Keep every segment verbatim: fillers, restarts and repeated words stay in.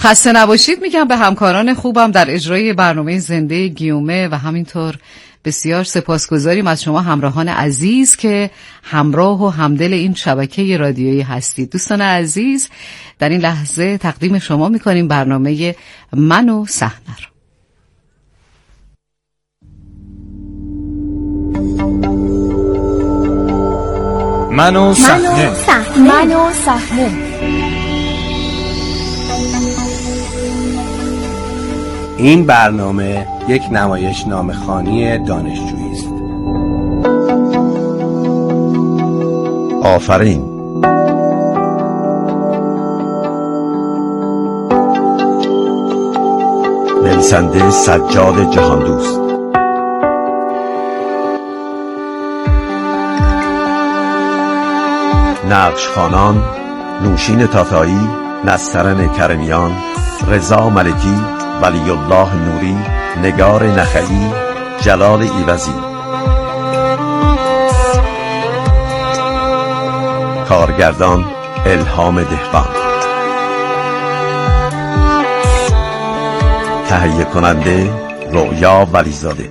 خسته نباشید میگم به همکاران خوبم در اجرای برنامه زنده گیومه و همینطور بسیار سپاسگزاریم از شما همراهان عزیز که همراه و همدل این شبکه رادیویی هستید. دوستان عزیز، در این لحظه تقدیم شما میکنیم برنامه من و صحنه رو. من و صحنه. من و صحنه. این برنامه یک نمایش نامه‌خوانی دانشجویی است. آفرین. نویسنده سجاد جهاندوست. نقش خوانان: نوشین تاتایی، نسترن کرمیان، رضا ملکی، ولی الله نوری، نگار نخعی، جلال ایوزی. کارگردان: الهام دهقان. تهیه کننده: رؤیا ولیزاده.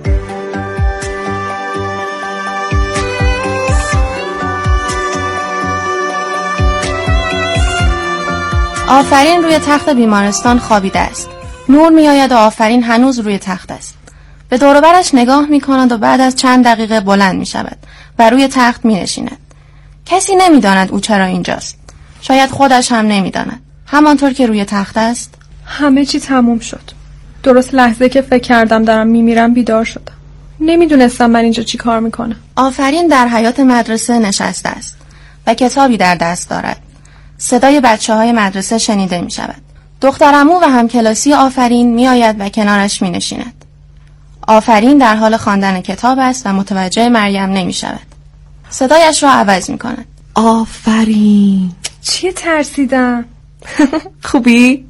آفرین روی تخت بیمارستان خوابیده است. نور می آید و آفرین هنوز روی تخت است. به دور و برش نگاه می کند و بعد از چند دقیقه بلند می شود و روی تخت می نشیند. کسی نمی داند او چرا اینجاست. شاید خودش هم نمی داند. همانطور که روی تخت است. همه چی تموم شد. درست لحظه که فکر کردم دارم می میرم بیدار شدم. نمی دونستم من اینجا چی کار می کنم. آفرین در حیاط مدرسه نشسته است و کتابی در دست دارد. صدای بچه های مدرسه شنیده می شود. دخترعمو و همکلاسی آفرین می آید و کنارش می نشیند. آفرین در حال خواندن کتاب است و متوجه مریم نمی شود. صدایش را عوض می کند. آفرین. چیه ترسیدم؟ خوبی؟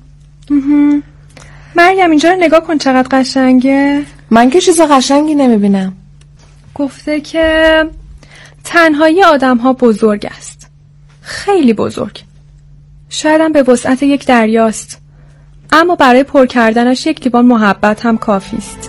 مریم اینجا رو نگاه کن چقدر قشنگه. من که چیز قشنگی نمی بینم. گفته که تنهایی آدم ها بزرگ است. خیلی بزرگ. شایدم به وسعت یک دریاست، اما برای پر کردنش یک لیوان محبت هم کافی است.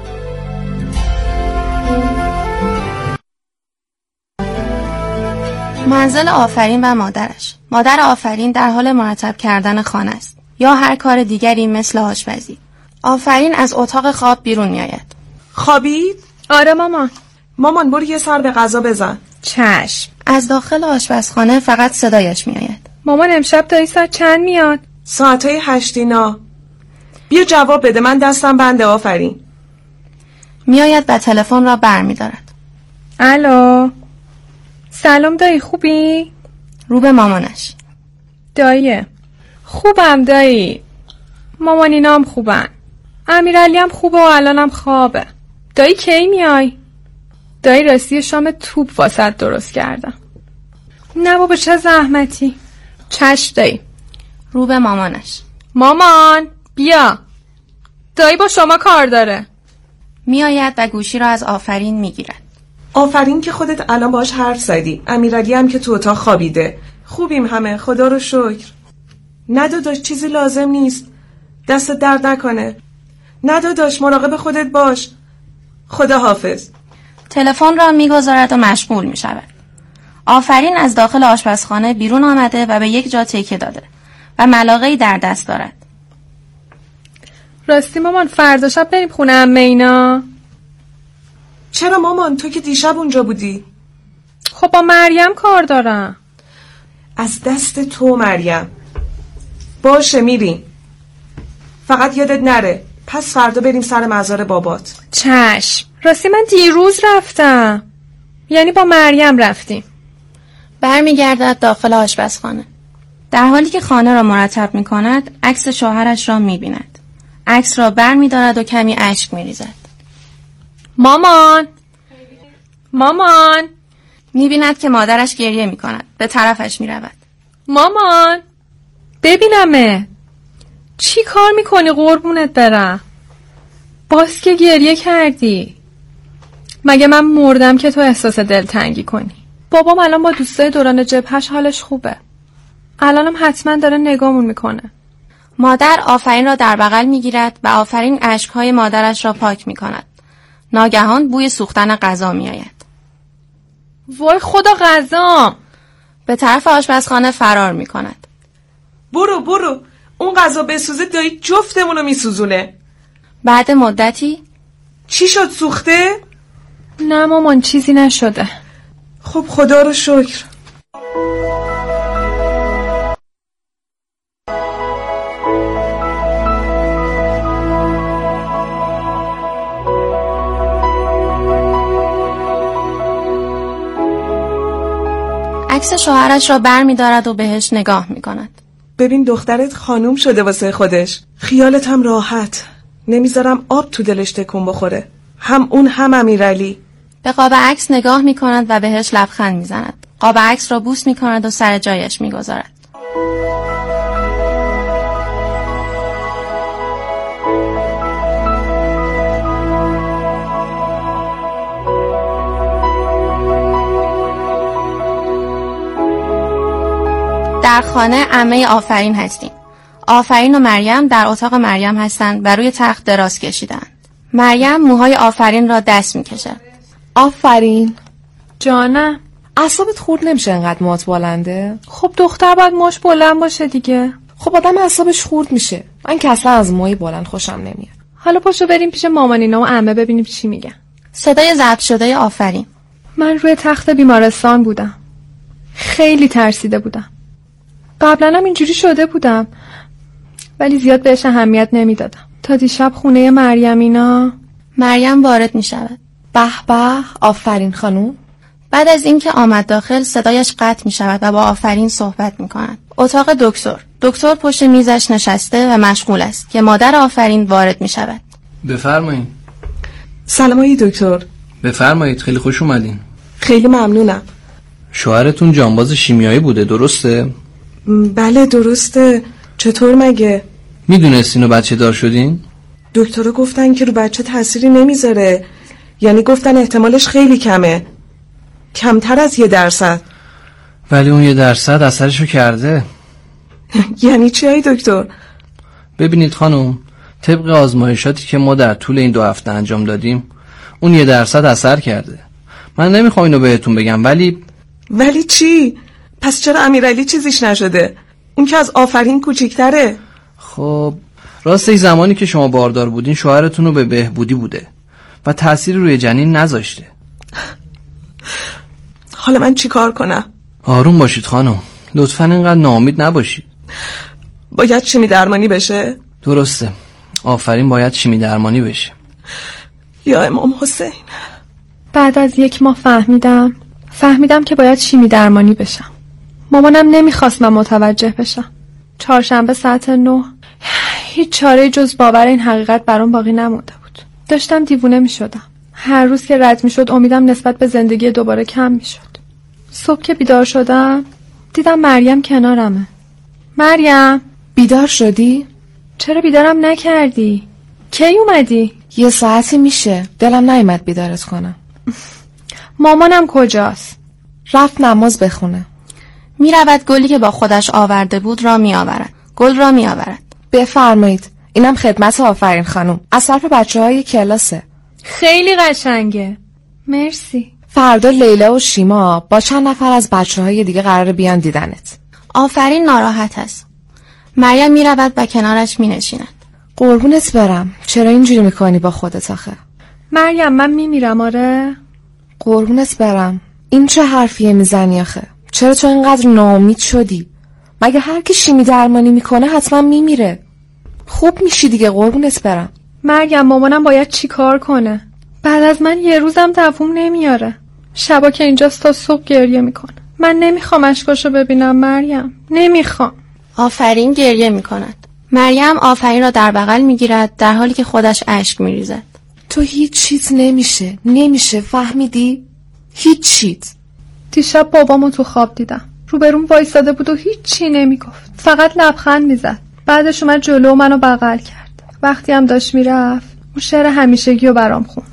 منزل آفرین و مادرش. مادر آفرین در حال مرتب کردن خانه است یا هر کار دیگری مثل آشپزی. آفرین از اتاق خواب بیرون می آید. خوابید؟ آره مامان. مامان برو یه سر به غذا بزن. چشم. از داخل آشپزخانه فقط صدایش می آید. مامان امشب دایی ساعت چند میاد؟ ساعتهای هشتینا. بیا جواب بده، من دستم بنده. آفرین. می آید و تلفن را بر می دارد. الو. سلام دایی، خوبی؟ رو به مامانش. داییه. خوبم دایی. مامانینا هم خوبن. امیرعلی هم خوبه و الانم خوابه. دایی کی میای؟ دایی راستی شام توپ واسط درست کردم. نه بابا چه زحمتی. چش دایی. رو به مامانش. مامان بیا، دایی با شما کار داره. می آید و گوشی را از آفرین می گیرد. آفرین که خودت الان باش حرف زدی. امیرعلی هم که تو اتاق خوابیده. خوبیم همه، خدا رو شکر. نه داداش چیزی لازم نیست، دست درد نکنه. نه داداش مراقب خودت باش. خدا حافظ. تلفن را می گذارد و مشغول می شود. آفرین از داخل آشپزخانه بیرون آمده و به یک جا تکیه داده و ملاقه‌ای در دست دارد. راستی مامان فردا شب بریم خونه عمه اینا؟ چرا مامان؟ تو که دیشب اونجا بودی. خب با مریم کار دارم. از دست تو مریم. باشه میریم، فقط یادت نره پس فردا بریم سر مزار بابات. چشم. راستی من دیروز رفتم، یعنی با مریم رفتیم. برمیگردد داخل آشپزخانه. در حالی که خانه را مرتب می کند عکس شوهرش را می بیند. عکس را بر می دارد و کمی اشک می ریزد. مامان مامان می بیند که مادرش گریه می کند. به طرفش می رود. مامان ببینمه. چی کار می کنی قربونت برم؟ باز که گریه کردی. مگه من مردم که تو احساس دلتنگی کنی؟ بابام الان با دوستای دوران جبهش حالش خوبه. الانم حتما داره نگامون میکنه. مادر آفرین را در بغل میگیرد و آفرین اشکهای مادرش را پاک میکند. ناگهان بوی سوختن غذا میآید. وای خدا غذا! به طرف آشپزخانه فرار میکند. برو برو، اون غذا بسوزه دایی جفتمونو میسوزونه. بعد مدتی چی شد، سوخته؟ نه مامان چیزی نشده. خب خدا رو شکر. عکس شوهرش را بر می دارد و بهش نگاه می کند. ببین دخترت خانوم شده واسه خودش. خیالت هم راحت. نمیذارم آب تو دلش تکون بخوره. هم اون هم امیرعلی. به قاب عکس نگاه می کند و بهش لبخند می زند. قاب عکس را بوس می کند و سر جایش می گذارد. در خانه عمه آفرین هستیم. آفرین و مریم در اتاق مریم هستند و روی تخت دراز کشیدند. مریم موهای آفرین را دست میکشه. آفرین جانم، اعصابت خورد نمیشه انقدر موات بلنده؟ خب دختر باید موش بلند باشه دیگه. خب آدم اعصابش خورد میشه. من که اصلا از موهای بلند خوشم نمیاد. حالا پاشو بریم پیش مامانینا و عمه ببینیم چی میگن. صدای ضبط شده آفرین. من روی تخت بیمارستان بودم. خیلی ترسیده بودم. قبلا هم اینجوری شده بودم ولی زیاد بهش اهمیت نمیدادم تا دیشب خونه مریم اینا. مریم وارد می شود. به به آفرین خانوم. بعد از اینکه آمد داخل صدایش قطع می شود و با آفرین صحبت می کند. اتاق دکتر. دکتر پشت میزش نشسته و مشغول است که مادر آفرین وارد می شود. بفرمایید. سلام آقای دکتر. بفرمایید، خیلی خوش اومدین. خیلی ممنونم. شوهرتون جانباز شیمیایی بوده درسته؟ بله درسته. چطور مگه؟ میدونستین و بچه دار شدین؟ دکترها گفتن که رو بچه تأثیری نمیذاره. یعنی گفتن احتمالش خیلی کمه، کمتر از یه درصد. ولی اون یه درصد اثرشو کرده. یعنی چی های دکتر؟ ببینید خانم، طبق آزمایشاتی که ما در طول این دو هفته انجام دادیم اون یه درصد اثر کرده. من نمیخوام اینو بهتون بگم ولی ولی چی؟ پس چرا امیرعلی چیزیش نشده؟ اون که از آفرین کوچیک‌تره. خب راستش زمانی که شما باردار بودین شوهرتون رو به بهبودی بوده و تأثیری روی جنین نذاشته. حالا من چی کار کنم؟ آروم باشید خانم، لطفاً اینقدر ناامید نباشید. باید شیمی درمانی بشه؟ درسته، آفرین باید شیمی درمانی بشه. یا امام حسین. بعد از یک ماه فهمیدم فهمیدم که باید شیمی درمانی بشم. مامانم نمیخواست من متوجه بشم. چهارشنبه ساعت نه هیچ چاره جز باور این حقیقت برام باقی نمونده بود. داشتم دیوونه میشدم. هر روز که رد میشد امیدم نسبت به زندگی دوباره کم میشد. صبح که بیدار شدم دیدم مریم کنارمه. مریم، بیدار شدی؟ چرا بیدارم نکردی؟ کی اومدی؟ یه ساعتی میشه، دلم نیامد بیدارت کنم. مامانم کجاست؟ رفت نماز بخونه. می رود گلی که با خودش آورده بود را می آورد. گل را می آورد. بفرمایید، اینم خدمت آفرین خانم، از طرف بچه های کلاسه. خیلی قشنگه، مرسی. فردا لیلا و شیما با چند نفر از بچه های دیگه قراره بیان دیدنت. آفرین ناراحت است. مریم می رود و کنارش می نشیند. قربونت برم، چرا اینجوری میکنی با خودت آخه؟ مریم من می میرم. آره قربونت برم، این چه حرفیه میزنی آخه؟ چرا تو اینقدر ناامید شدی؟ مگه هر کی شیمی درمانی میکنه حتما میمیره. خوب میشی دیگه، قربونت برم. مریم مامانم باید چی کار کنه؟ بعد از من یه روزم دووم نمیاره. شبا که اینجاست تا صبح گریه میکنه. من نمیخوام اشکاشو ببینم مریم، نمیخوام. آفرین گریه میکند. مریم آفرین را در بغل میگیرد در حالی که خودش اشک میریزد. تو هیچ چیز نمیشه، نمیشه، فهمیدی؟ هیچ چیز. دیشب بابامو تو خواب دیدم. روبروم وایساده بود و هیچ چی نمیگفت، فقط لبخند میزد. بعدش اومد جلو منو بغل کرد. وقتی هم داشت میرفت اون شعر همیشگی رو برام خوند.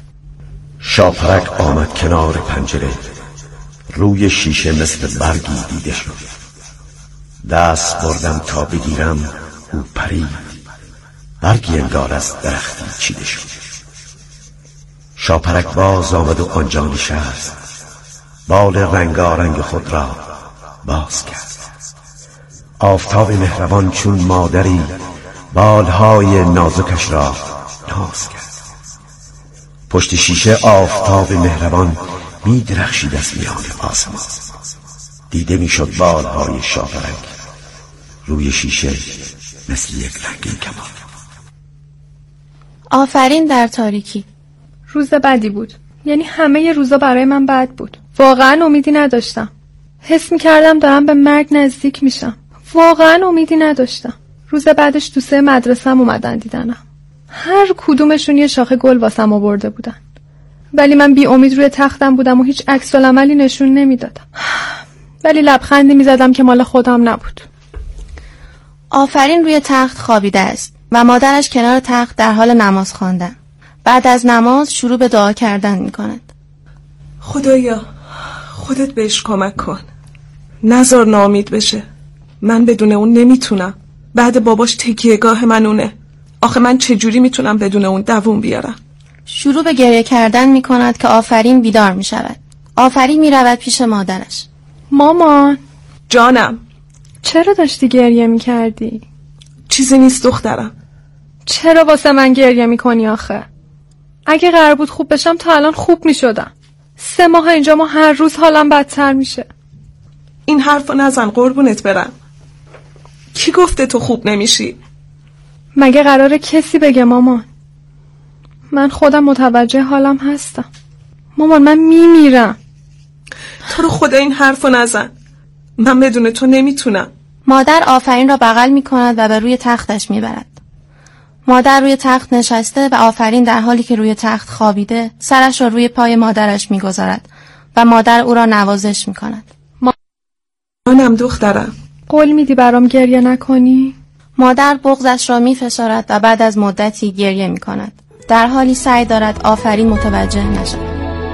شاپرک آمد کنار پنجره، روی شیشه مثل برگی دیده شد. دست بردم تا بگیرم، او پرید برگی انگار از درختی چیده شد. شاپرک باز آمد و آنجا نشست، بال رنگارنگ خود را باز کرد. آفتاب مهربان چون مادری بالهای نازکش را ناز کرد. پشت شیشه آفتاب مهربان می درخشید از میان آسمان. دیده می شد بالهای شاپرک روی شیشه مثل یک رنگین کمان. آفرین در تاریکی. روز بدی بود، یعنی همه ی روزا برای من بد بود. واقعا امیدی نداشتم. حس می کردم دارم به مرگ نزدیک میشم. واقعا امیدی نداشتم. روز بعدش دوسته مدرسه‌م اومدن دیدنم. هر کدومشون یه شاخه گل واسم آورده بودن، ولی من بی امید روی تختم بودم و هیچ عکس العملی نشون نمیدادم. ولی لبخندی میزدم که مال خودم نبود. آفرین روی تخت خوابیده است و مادرش کنار تخت در حال نماز خواندن. بعد از نماز شروع به دعا کردن میکند. خدایا خودت بهش کمک کن، نذار ناامید بشه. من بدون اون نمیتونم. بعد باباش تکیهگاه من اونه. آخه من چجوری میتونم بدون اون دووم بیارم؟ شروع به گریه کردن میکند که آفرین بیدار میشود. آفرین میرود پیش مادرش. مامان. جانم. چرا داشتی گریه میکردی؟ چیزی نیست دخترم. چرا واسه من گریه میکنی آخه؟ اگه قرار بود خوب بشم تا الان خوب میشدم. سه ماه اینجا ما هر روز حالم بدتر میشه. این حرفو نزن قربونت برم. کی گفته تو خوب نمیشی؟ مگه قراره کسی بگه مامان؟ من خودم متوجه حالم هستم. مامان من میمیرم. تو رو خدا این حرفو نزن. من بدون تو نمیتونم. مادر آفرین را بغل میکند و به روی تختش میبرد. مادر روی تخت نشسته و آفرین در حالی که روی تخت خوابیده سرش را روی پای مادرش میگذارد و مادر او را نوازش میکند. منم دخترم. قول میدی برام گریه نکنی؟ مادر بغضش را میفشارد و بعد از مدتی گریه میکند، در حالی سعی دارد آفرین متوجه نشود.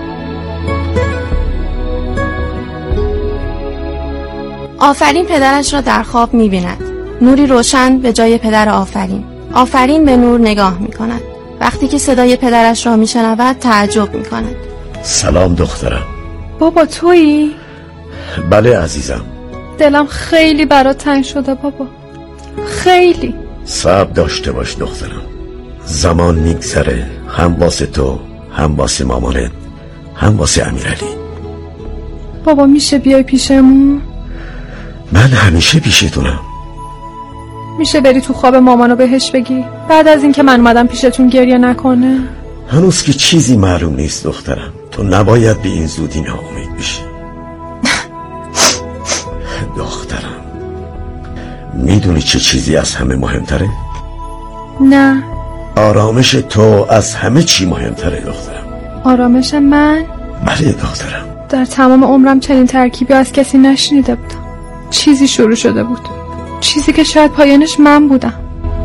آفرین پدرش را در خواب می‌بیند. نوری روشن به جای پدر آفرین. آفرین به نور نگاه می‌کند. وقتی که صدای پدرش را می‌شنود تعجب می‌کند. سلام دخترم. بابا تویی؟ بله عزیزم. دلم خیلی برات تنگ شده بابا. خیلی. صبر داشته باش دخترم. زمان میگذره، هم واسه تو، هم واسه مامانت، هم واسه امیرعلی. بابا میشه بیای پیشمون؟ من همیشه پیشتونم. میشه بری تو خواب مامانو بهش بگی بعد از اینکه من اومدم پیشتون گریه نکنه؟ هنوز که چیزی معلوم نیست دخترم. تو نباید به این زودی ناامید بشی. دخترم میدونی چه چیزی از همه مهمتره؟ نه. آرامش تو از همه چی مهمتره دخترم. آرامش من؟ بله دخترم. در تمام عمرم چنین ترکیبی از کسی نشنیده بودم. چیزی شروع شده بود، چیزی که شاید پایانش من بودم.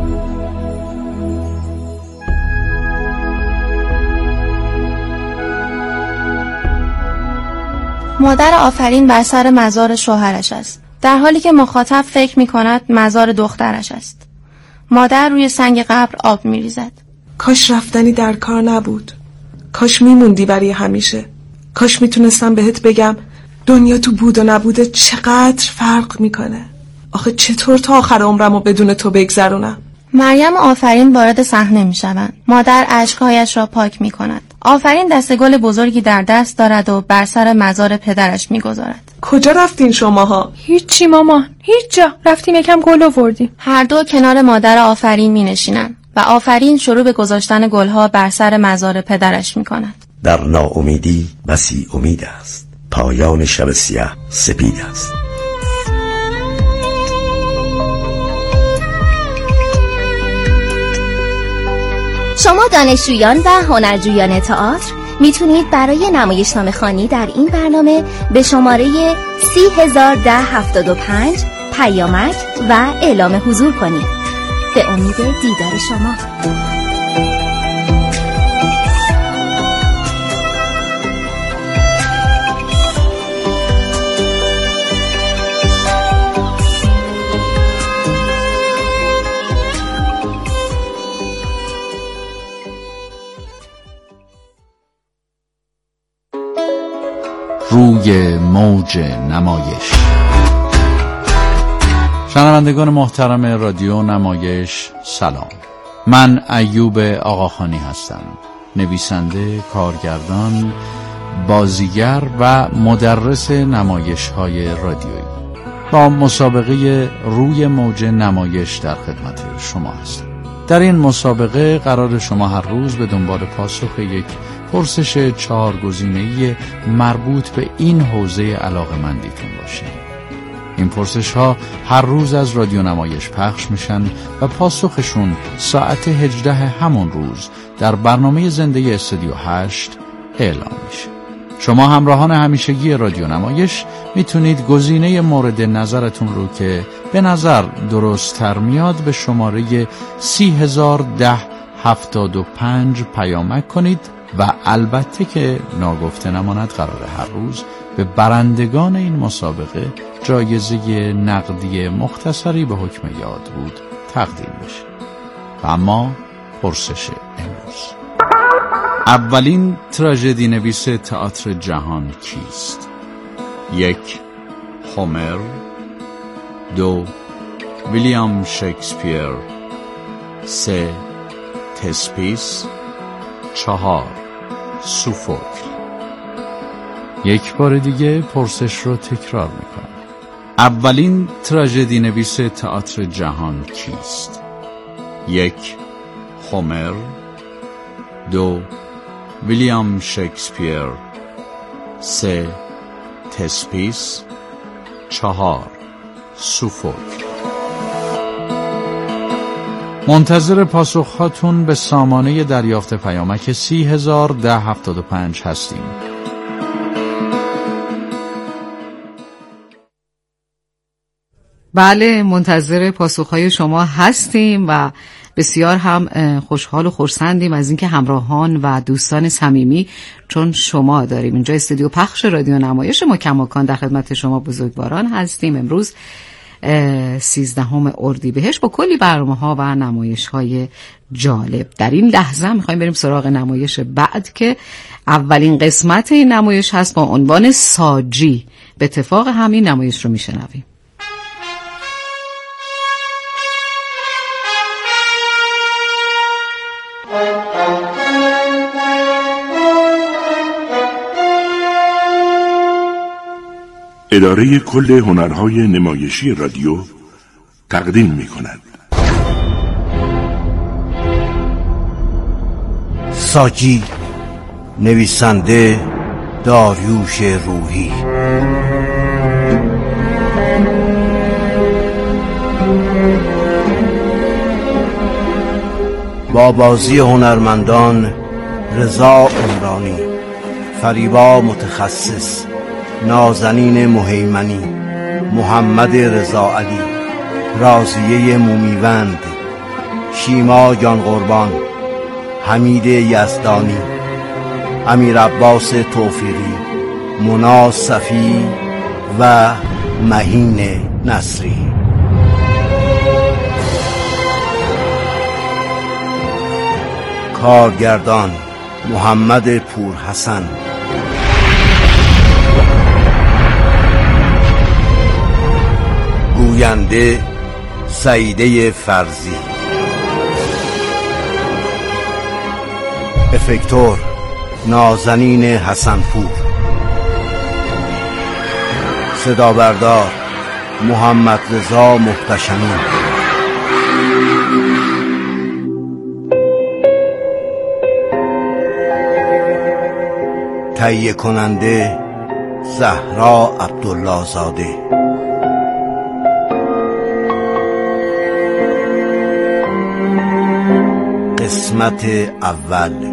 مادر آفرین بر سر مزار شوهرش است، در حالی که مخاطب فکر می کند مزار دخترش است. مادر روی سنگ قبر آب می ریزد. کاش رفتنی در کار نبود. کاش میموندی برای همیشه. کاش میتونستم بهت بگم دنیا تو بود و نبوده چقدر فرق میکنه. آخه چطور تا آخر عمرمو بدون تو بگذرونم؟ مریم و آفرین وارد صحنه میشوند. مادر اشکهایش را پاک میکند. آفرین دسته گل بزرگی در دست دارد و بر سر مزار پدرش میگذارد. کجا رفتین شماها؟ هیچی مامان، هیچ جا. رفتیم یکم گل آوردیم. هر دو کنار مادر آفرین مینشینند و آفرین شروع به گذاشتن گلها بر سر مزار پدرش میکند. در ناامیدی بسی امید است، پایان شب سیاه سپید است. شما دانشجویان و هنرجویان تئاتر میتونید برای نمایشنامه خوانی در این برنامه به شماره سی هزار ده هفتاد و پنج پیامک و اعلام حضور کنید. به امید دیدار شما. روی موج نمایش. شنوندگان محترم رادیو نمایش سلام. من ایوب آقاخانی هستم، نویسنده، کارگردان، بازیگر و مدرس نمایش های رادیویی. با مسابقه روی موج نمایش در خدمت شما هستم. در این مسابقه قرار شما هر روز به دنبال پاسخ یک پرسش چهار گزینه‌ای مربوط به این حوزه علاقه‌مندیتون باشید. این پرسش ها هر روز از رادیو نمایش پخش میشن و پاسخشون ساعت هجده همون روز در برنامه زنده استودیو هشت اعلام میشه. شما همراهان همیشگی رادیو نمایش میتونید گزینه مورد نظرتون رو که به نظر درست تر میاد به شماره سی هزار ده هفتاد و پنج پیامک کنید و البته که ناگفته نماند قرار هر روز به برندگان این مسابقه جایزه نقدی مختصری به حکم یاد بود تقدیم بشه. و اما پرسش امروز: اولین تراژدی نویس تئاتر جهان کیست؟ یک، هومر. دو، ویلیام شکسپیر. سه، تسپیس. چهار، سوفوکل. یک بار دیگه پرسش رو تکرار میکنم. اولین تراژدی نویس تئاتر جهان کیست؟ یک، هومر. دو، ویلیام شکسپیر. سه، تسپیس. چهار، سوفوکل. منتظر پاسخهاتون به سامانه دریافت پیامک سی هزار ده هفتاد و پنج هستیم. بله، منتظر پاسخهای شما هستیم و بسیار هم خوشحال و خرسندیم از اینکه همراهان و دوستان صمیمی چون شما داریم. اینجا استودیو پخش رادیو نمایش ما کماکان در خدمت شما بزرگواران هستیم. امروز سیزدهم اردیبهشت با کلی برنامه‌ها و نمایش‌های جالب. در این لحظه می‌خوایم بریم سراغ نمایش بعد که اولین قسمت این نمایش هست با عنوان ساجی. به اتفاق همین نمایش رو میشنویم. اداره کل هنرهای نمایشی رادیو تقدیم می کند ساجی، نویسنده داریوش روحی. با بازی هنرمندان رضا عمرانی، فریبا متخصص، نازنین مهیمنی، محمد رضا علی، رازیه مومیوند، شیما جان قربان، حمید یزدانی، امیر عباس توفیقی، مونا صفی و مهین نصری. کارگردان محمد پورحسن. گوینده سعیده فرزی. افکتور نازنین حسنپور. صدا بردار محمد رضا محتشمی. تهیه کننده زهرا عبدالله زاده. قسمت اول.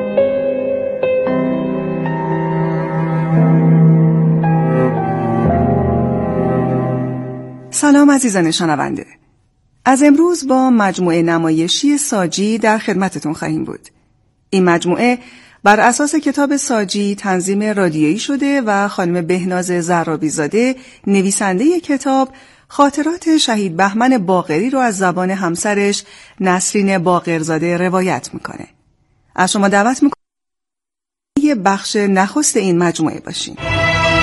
سلام عزیزان شنونده. از امروز با مجموعه نمایشی ساجی در خدمتتون خواهیم بود. این مجموعه بر اساس کتاب ساجی تنظیم رادیویی شده و خانم بهناز زرابی‌زاده نویسنده کتاب خاطرات شهید بهمن باقری رو از زبان همسرش نسرین باقرزاده روایت میکنه. از شما دعوت میکنم یه بخش نخست این مجموعه باشین.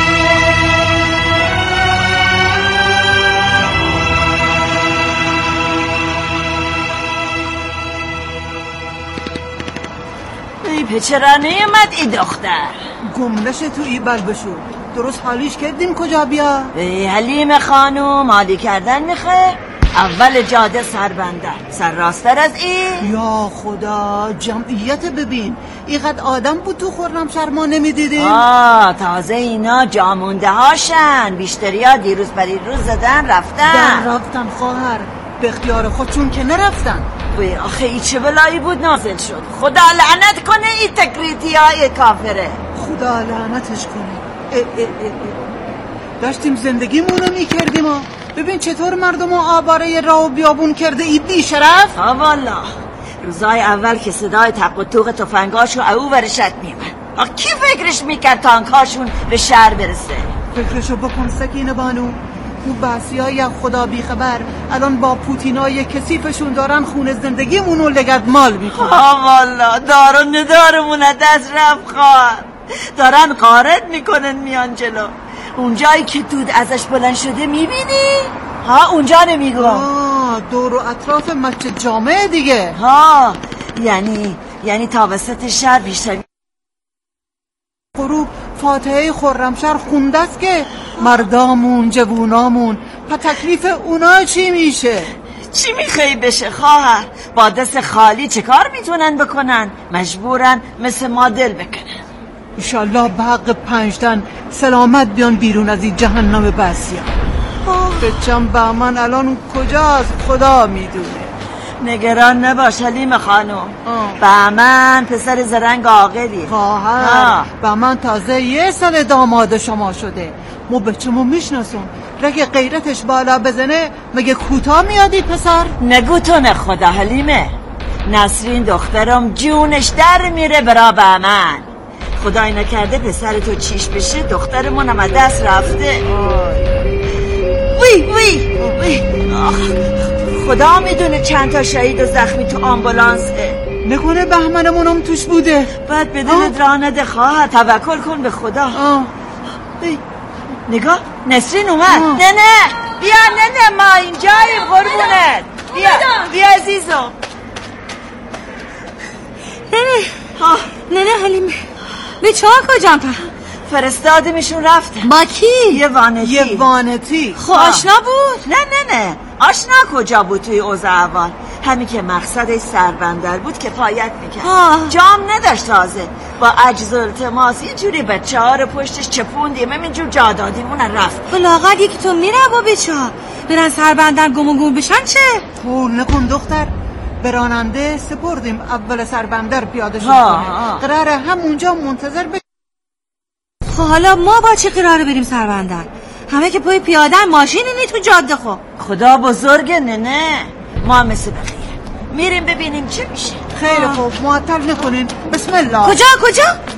پچرا نیومد ای دختر؟ گمنش تو ای بلبشو درست حالیش کردیم کجا بیا؟ ای حلیم خانوم حالی کردن میخواه؟ اول جاده سربندر سر راستر از ای؟ یا خدا جمعیت ببین اینقدر آدم بود تو خرمشهر ما نمیدیدیم؟ آه تازه اینا جامونده هاشن بیشتری ها دیروز پریروز زدن رفتن در رفتن خواهر به اختیار خودشون که نرفتن. وی آخه ای چه بلایی بود نازل شد خدا لعنت کنه ای تکریتی های کافره خدا لعنتش کنه. اه اه اه اه. داشتیم زندگیمونو میکردیم ها ببین چطور مردم ها آباره راه و بیابون کرده ای بی شرف. ها والا روزای اول که صدای تق و توق تفنگاشو او ورشت میمن کی فکرش میکرد تانکاشون به شهر برسه؟ فکرشو بکن سکینه بانو اون بحثی های خدا بیخبر الان با پوتینای کثیفشون دارن خون زندگیمونو لگد مال میکنن. ها والا دار و ندارمون دست رفت خواهر دارن غارت میکنن میان جلو اونجایی که دود ازش بلند شده میبینی؟ ها اونجا نمیگم آه دور و اطراف مسجد جامعه دیگه. ها یعنی یعنی تا وسط شهر بیشتر غروب فاتحه خرمشهر خونده است که مردامون جوونامون پا تکلیف اونا چی میشه؟ چی میخوای بشه خواهر؟ با دست خالی چه کار میتونن بکنن؟ مجبورن مثل ما دل بکنن. انشالله به حق پنجتن سلامت بیان بیرون از این جهنم بسیار. بچم بهمن الان کجاست خدا میدونه. نگران نباش حلیم خانم بهمن پسر زرنگ عاقلی خواهر بهمن تازه یه سال داماد شما شده ما بچه‌مو میشناسون رگه غیرتش بالا بزنه مگه کوتاه میادی پسر؟ نگو تو نخدا حلیمه نسرین دخترم جونش در میره برا بهمن خدای نکرده پسر تو چیش بشه دخترمون هم دست رفته. وی وی وی خدا میدونه چند تا شهید و زخمی تو آمبولانسه. نکنه بهمنمونم توش بوده. بعد به دلت راه نده خواهر توکل کن به خدا. وی نگاه نسرین اومد. نه نه بیا نه نه ما اینجاییم قربونت بیا بیا عزیزم. نه نه نه نه حلیمه بچه ها کجا پا؟ فرستادیمشون رفتن. با کی؟ یه وانتی. یه وانتی خب آشنا بود؟ نه نه نه آشنا کجا بود توی اوضاع اول همین که مقصدش سربندر بود کفایت میکرد. جام نداشت تازه با عجز و التماس یه جوری بچه ها رو پشتش چپوندیم همینجور جا دادیم اونن رفت. بلاغت یکی تو میره با بچه ها برن سربندر گم و گم بشن چه؟ طول نکن دختر به راننده سپردیم اول سربندر پیاده شد کنه قراره همونجا منتظر بش... خب حالا ما با چه قراره بریم سربندر؟ همه که پای پیاده ماشین نی تو جاده. خب خدا بزرگه. نه نه ما مثل بخیر میریم ببینیم چه میشه. خیلی خوب معطل نکنین بسم الله. کجا کجا؟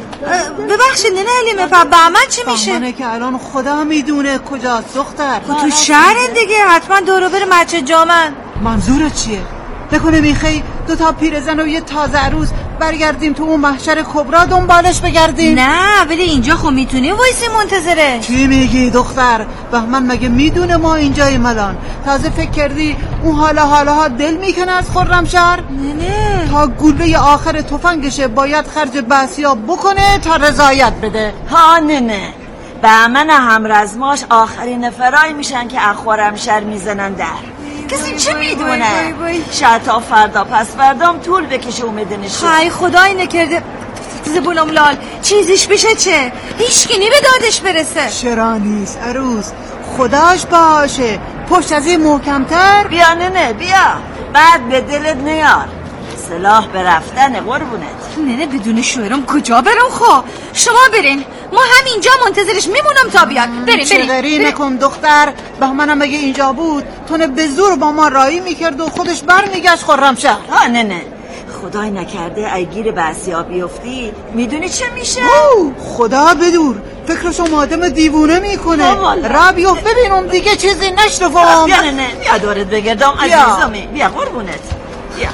ببخشید نه حلیمه پا بهمن چی میشه؟ بهمنه که الان خدا میدونه کجاست دختر. خب تو شهر دیگه حتما دورو بره مسجد جامع. منظورت چیه؟ نکنه میخوای دو تا پیرزن و یه تازه عروس برگردیم تو اون محشر کبرا دنبالش بگردیم؟ نه ولی اینجا خب میتونی وایسی منتظره. چی میگی دختر؟ بهمن مگه میدونه ما اینجاییم الان؟ تازه فکر کردی اون حالا حالا ها دل میکنه از خرمشهر؟ نه نه تا گوله آخر تفنگشه باید خرج بسیا بکنه تا رضایت بده. ها نه نه بهمن همرزماش آخرین فرای میشن که از خرمشهر میزنن در. کسی چه میدونه؟ شاید تا فردا پس فردام طول بکشه اومده نشه. خای خدای نکرده زبونم لال چیزیش بشه چه؟ هیچکی نی به دادش برسه. چرا نیست عروس خداش باشه پشت از این محکمتر. بیا نه نه بیا بعد به دلت نیار سلاح به رفتن قربونت. نه نه بدون شوهرم کجا برم؟ خب شما برین ما همینجا منتظرش میمونم تا بیاد. بریم چه غری نکن دختر بهمنم اگه اینجا بود تونه به زور با ما رایی میکرد و خودش برمیگشت خرمشهر. ها نه نه خدای نکرده اگیر بسیا بیفتی میدونی چه میشه؟ خدا بدور فکرشو مادم دیوونه میکنه. را بیفت ببینم دیگه چیزی نشرفم. بیا نه نه بیا دورت بگردم عزیزمی بیا قربونت بیا.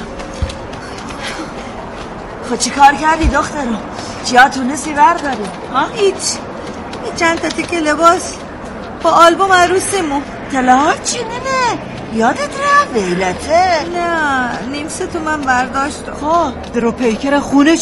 خب چی کار کردی دخترم؟ چیا تونستی برداری؟ هیچ چند تا تکه لباس با آلبوم عروسیمون. طلاهات چی؟ نه نه یادت رفت ویلته؟ نه نیم سه تو من برداشتم. خب درو پیکر خونه چی؟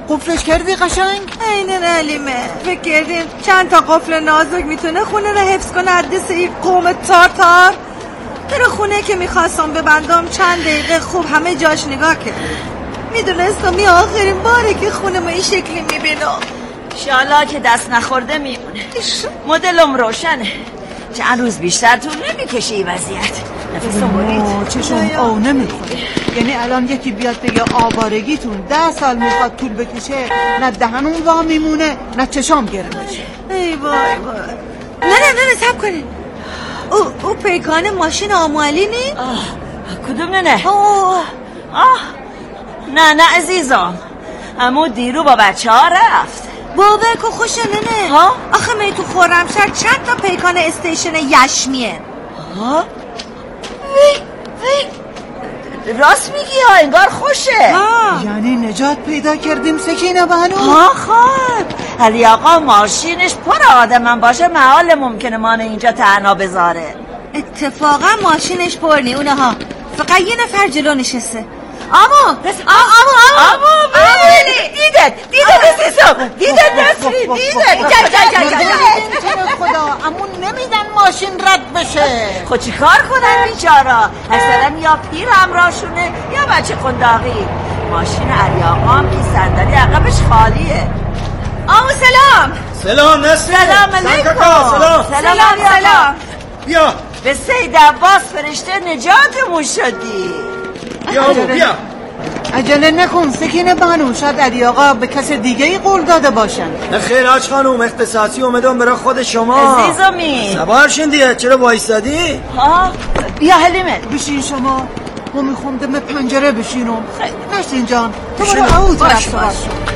قفلش کردی قشنگ؟ اینه علیمه، فکر کردیم چند تا قفل نازک میتونه خونه رو حفظ کنه از دست این قوم تارتار؟ در خونه که میخواستم ببندم چند دقیقه خوب همه جاش نگاه کرد، میدونستم این آخرین باره که خونه ما این شکلی میبینم. شالا که دست نخورده میمونه. مدلم روشنه، چند روز بیشتر طول نمیکشه این وضعیت. نفسم برید چشم آو نمیخوره. یعنی الان یکی بیاد بگه آوارگیتون ده سال میخواد طول بکشه، نه دهنم وا میمونه نه چشم گره میشه. ای وای وای. نه نه نه سب کنین. او او پیکان ماشین آموالی نی؟ کدوم نه نه؟ آه آه نه نه عزیزم، همون دیرو با بچه ها رفت. بابا که خوشه ننه ها؟ آخه می تو خرمشهر چند تا پیکان استیشن یشمیه. ها؟ وی وی راست میگی ها، انگار خوشه. ها. یعنی نجات پیدا کردیم سکینه بانو؟ ها خب علی آقا ماشینش پر آدم باشه محال ممکنه ما اینجا تنها بذاره. اتفاقا ماشینش پر نی اونه ها، فقط یه نفر جلو نشسته. اما بس اما اما اما دیدت دیدت عزیزم، دیدت نسری، دیدت جا جا جا جا خدا امون نمیدن ماشین رد بشه. خود چی کار کنن بیچارا؟ اکثرا یا پیر همراهشونه یا بچه قنداقی. ماشین علی آقا هم که صندلی عقبش خالیه. آمو سلام. سلام نسری. سلام علیکم. سلام سلام سلام. بیا به سید عباس فرشته نجاتمون شدی. بیا بیا عجله نکن سکینه بانو، شاید علی آقا به کس دیگه ای قول داده باشن. نه خیر حاج خانوم، اختصاصی اومدم برای خود شما. عزیزمی سوار شدی، چرا وایسادی؟ ها بیا حلیمه بشین شما. ما میخوام دم پنجره بشینم. نشین جان تو برو او طرف سوار شو.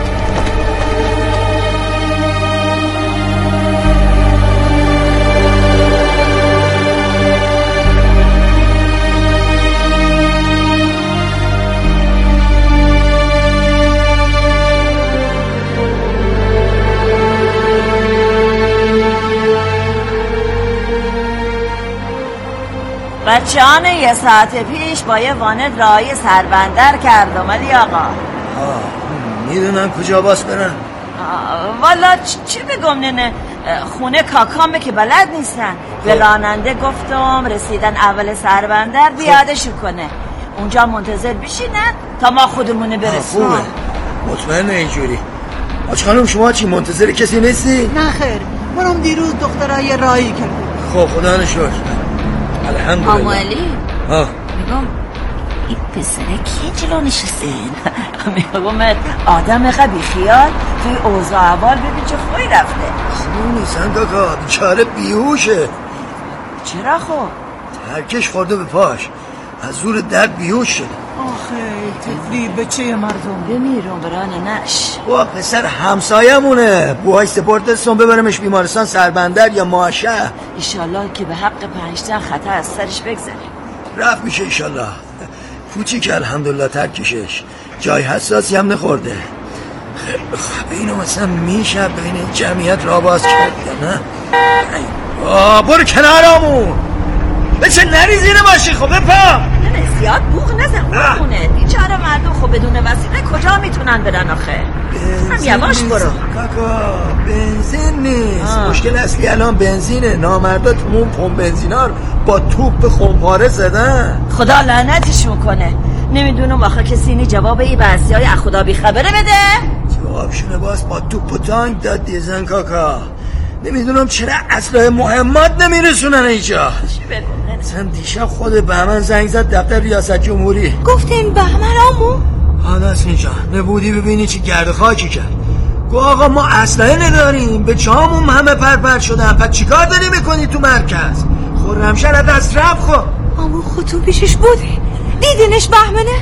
بچه‌ان یه ساعت پیش با یه واند راهی سربندر کردم علی آقا. میدونن کجا باس برن؟ والا چی بگم ننه، خونه کاکامه که بلد نیستن. به راننده گفتم رسیدن اول سربندر بیادشون کنه، اونجا منتظر بشینن تا ما خودمونه برسیم. خوبه، مطمئنه اینجوری. آج خانم شما چی منتظر کسی نیستی؟ نه خیر، منم دیروز دخترای راهی کردم. خب خدا نشکر. الحمدلله. آمو علی ها میگم این پسره کیه جلو نشسته؟ میگم آدم قبی خیال توی اوضاع اول ببین چه خوی رفته. خوب نیستن کاکا، بیچاره بیهوشه. چرا خب؟ ترکش خورده به پاش، از زور درد بیهوش شده. آخه تفلی بچه مردم. بمیرون برانه نش. با پسر همسایمونه، بوهای سپورتستون ببرمش بیمارستان سربندر یا ماشه. ایشالله که به حق پنجتن خطا از سرش بگذره. رفت میشه ایشالله. کوچی که الحمدلله ترکشش جای حساسی هم نخورده. اینو مثلا میشه بین جمعیت را باز کرد یا نه؟ آه برو کنارمون بچه نریزی نباشی. خب بپا نه زیاد بوغ نزن اون خونه بیچاره مردم. خب بدون وسیله کجا میتونن برن آخه؟ هم یواش برو کاکا. بنزین نیست. مشکل اصلی الان بنزینه. نامردا تو اون پمپ بنزینا با توپ خمپاره زدن. خدا لعنتشون کنه. نمیدونم آخه کسی اینی جواب ای بحثی های خدا بی خبره بده. جوابشونه باز با توپ و تانک داد دیزن کاکا. نمیدونم چرا اسلحه مهمات نمیرسونن اینجا. چی بگم؟ مثلا دیشب خود بهمن زنگ زد دفتر ریاست جمهوری. گفتین بهمن آمو؟ حالا اینجا نبودی ببینی چی گرد خاکی کرد. گو آقا ما اسلحه نداریم، به جامون همه پرپر شدن، پس چیکار داری میکنی تو مرکز؟ خرمشهر دست رفت. خب آمو خودتون پیشش بودی؟ دیدینش بهمنه؟